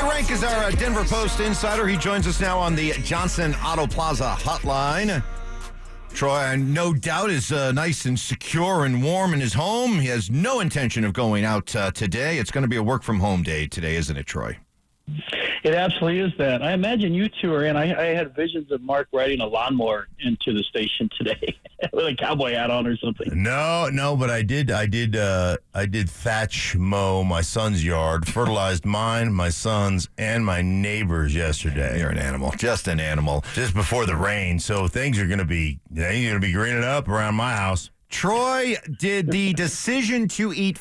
Rank is our Denver Post insider. He joins us now on the Johnson Auto Plaza hotline. Troy, no doubt, is nice and secure and warm in his home. He has no intention of going out today. It's going to be a work-from-home day today, isn't it, Troy? It absolutely is that. I imagine you two are in. I had visions of Mark riding a lawnmower into the station today with a cowboy hat on or something. No, but I did thatch mow my son's yard, fertilized mine, my son's, and my neighbor's yesterday. You're an animal, just an animal. Just before the rain, so things are going to be greening up around my house. Troy, did the decision to eat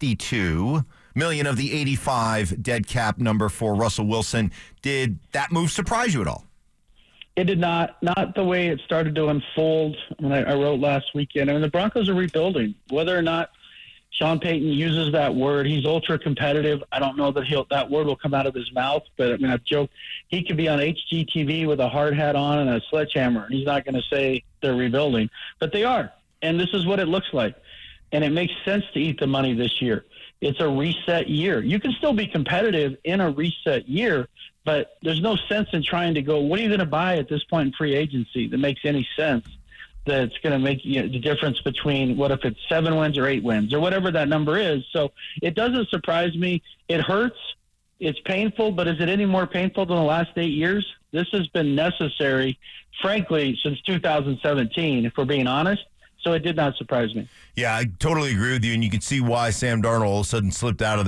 $52 million of the 85 dead cap number for Russell Wilson, did that move surprise you at all? It did not. Not the way it started to unfold when I wrote last weekend. I mean, the Broncos are rebuilding. Whether or not Sean Payton uses that word, he's ultra competitive. I don't know that that word will come out of his mouth, but I mean, I've joked he could be on HGTV with a hard hat on and a sledgehammer, and he's not going to say they're rebuilding, but they are. And this is what it looks like. And it makes sense to eat the money this year. It's a reset year. You can still be competitive in a reset year, but there's no sense in trying to go, what are you going to buy at this point in free agency that makes any sense that's going to make the difference between what if it's 7 wins or 8 wins or whatever that number is. So it doesn't surprise me. It hurts. It's painful, but is it any more painful than the last 8 years? This has been necessary, frankly, since 2017, if we're being honest. So it did not surprise me. Yeah, I totally agree with you, and you can see why Sam Darnold all of a sudden slipped out of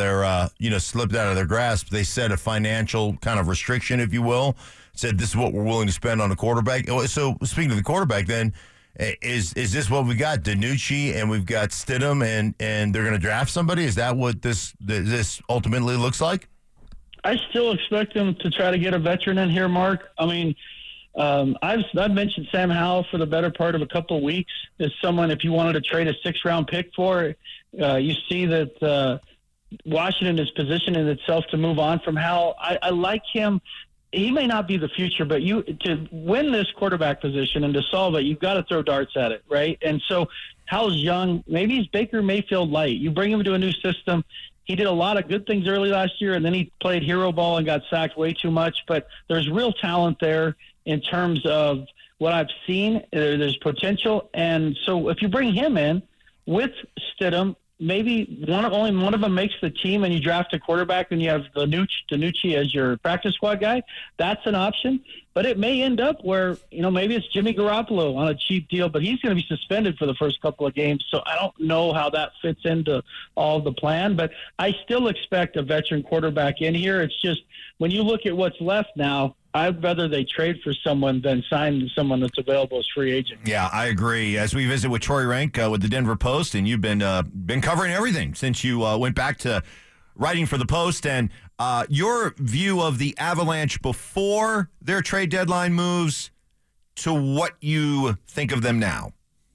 their grasp. They set a financial kind of restriction, if you will. Said this is what we're willing to spend on a quarterback. So speaking of the quarterback, then is this what we got? DiNucci and we've got Stidham, and they're going to draft somebody. Is that what this ultimately looks like? I still expect them to try to get a veteran in here, Mark. I mean, I've mentioned Sam Howell for the better part of a couple of weeks as someone, if you wanted to trade a 6th-round pick for, you see that Washington is positioning itself to move on from Howell. I like him. He may not be the future, but to win this quarterback position and to solve it, you've got to throw darts at it, right? And so Howell's young. Maybe he's Baker Mayfield light. You bring him to a new system. He did a lot of good things early last year, and then he played hero ball and got sacked way too much. But there's real talent there in terms of what I've seen. There's potential. And so if you bring him in with Stidham, maybe only one of them makes the team and you draft a quarterback and you have DiNucci as your practice squad guy, that's an option. But it may end up where, maybe it's Jimmy Garoppolo on a cheap deal, but he's going to be suspended for the first couple of games. So I don't know how that fits into all of the plan, but I still expect a veteran quarterback in here. It's just when you look at what's left now, I'd rather they trade for someone than sign someone that's available as free agent. Yeah, I agree. As we visit with Troy Rank with the Denver Post, and you've been covering everything since you went back to writing for the Post, and your view of the Avalanche before their trade deadline moves to what you think of them now.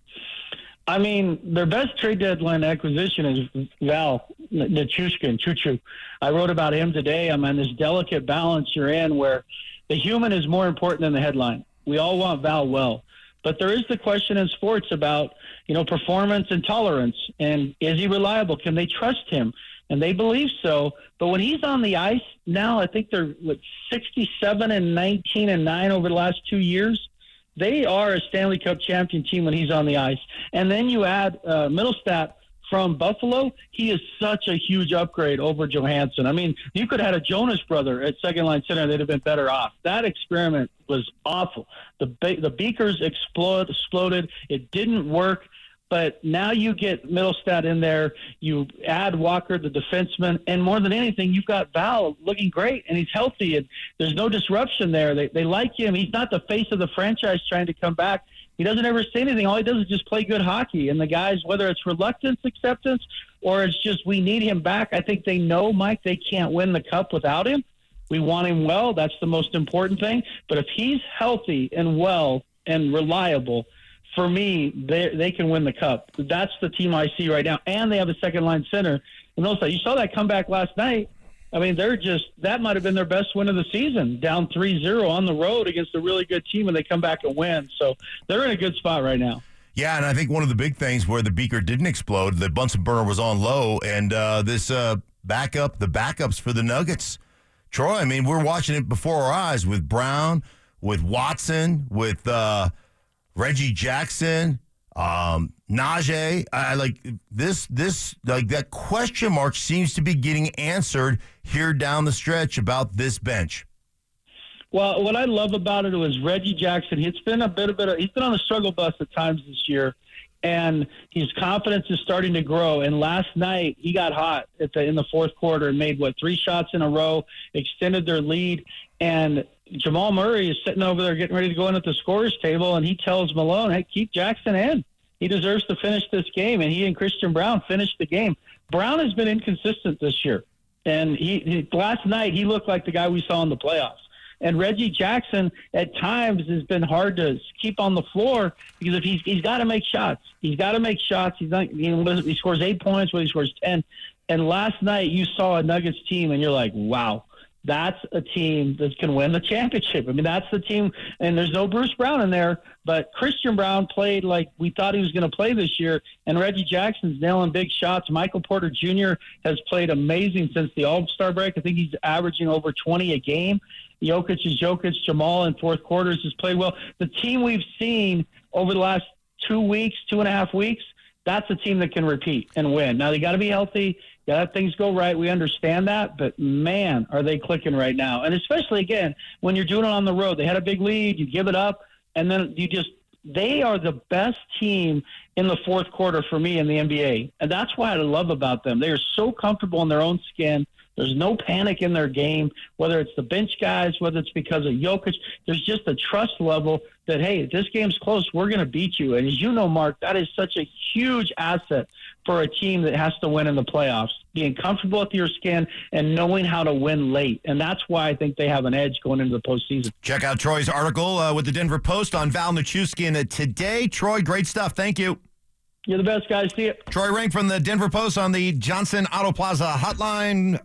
I mean, their best trade deadline acquisition is Val Nichushkin, Chuchu. I wrote about him today. I'm on this delicate balance you're in where the human is more important than the headline. We all want Val well. But there is the question in sports about, performance and tolerance. And is he reliable? Can they trust him? And they believe so. But when he's on the ice now, I think they're 67 and 19 and 9 over the last 2 years. They are a Stanley Cup champion team when he's on the ice. And then you add Middlestat from Buffalo. He is such a huge upgrade over Johansson. I mean, you could have had a Jonas brother at second-line center. They'd have been better off. That experiment was awful. The beakers exploded. It didn't work. But now you get Middlestat in there. You add Walker, the defenseman, and more than anything, you've got Val looking great, and he's healthy, and there's no disruption there. They like him. He's not the face of the franchise trying to come back. He doesn't ever say anything. All he does is just play good hockey. And the guys, whether it's reluctance, acceptance, or it's just we need him back, I think they know, Mike, they can't win the cup without him. We want him well. That's the most important thing. But if he's healthy and well and reliable, for me, they can win the cup. That's the team I see right now. And they have a second-line center. And also, you saw that comeback last night. I mean, that might have been their best win of the season, down 3-0 on the road against a really good team, and they come back and win. So they're in a good spot right now. Yeah, and I think one of the big things where the beaker didn't explode, the Bunsen burner was on low, and the backups for the Nuggets, Troy, I mean, we're watching it before our eyes with Brown, with Watson, with Reggie Jackson, Najee. That question mark seems to be getting answered here down the stretch about this bench. Well, what I love about it was Reggie Jackson. He's been he's been on the struggle bus at times this year, and his confidence is starting to grow. And last night he got hot in the fourth quarter and made 3 shots in a row, extended their lead. And Jamal Murray is sitting over there getting ready to go in at the scorer's table, and he tells Malone, "Hey, keep Jackson in. He deserves to finish this game." And he and Christian Brown finished the game. Brown has been inconsistent this year, and he last night he looked like the guy we saw in the playoffs. And Reggie Jackson at times has been hard to keep on the floor because if he's got to make shots. He's got to make shots. He's not. He scores 8 points, whether he scores 10. And last night you saw a Nuggets team, and you're like, wow, that's a team that can win the championship. I mean, that's the team. And there's no Bruce Brown in there, but Christian Brown played like we thought he was going to play this year. And Reggie Jackson's nailing big shots. Michael Porter Jr. has played amazing since the All-Star break. I think he's averaging over 20 a game. Jokic is Jokic. Jamal in fourth quarters has played well. The team we've seen over the last 2.5 weeks, that's a team that can repeat and win. Now, they got to be healthy. Got to have things go right. We understand that. But, man, are they clicking right now. And especially, again, when you're doing it on the road. They had a big lead. You give it up. And then they are the best team in the fourth quarter for me in the NBA. And that's what I love about them. They are so comfortable in their own skin. There's no panic in their game, whether it's the bench guys, whether it's because of Jokic. There's just a trust level that, hey, if this game's close, we're going to beat you. And as you know, Mark, that is such a huge asset for a team that has to win in the playoffs, being comfortable with your skin and knowing how to win late. And that's why I think they have an edge going into the postseason. Check out Troy's article with the Denver Post on Val Nichushkin today. Troy, great stuff. Thank you. You're the best, guys. See you. Troy Renck from the Denver Post on the Johnson Auto Plaza hotline.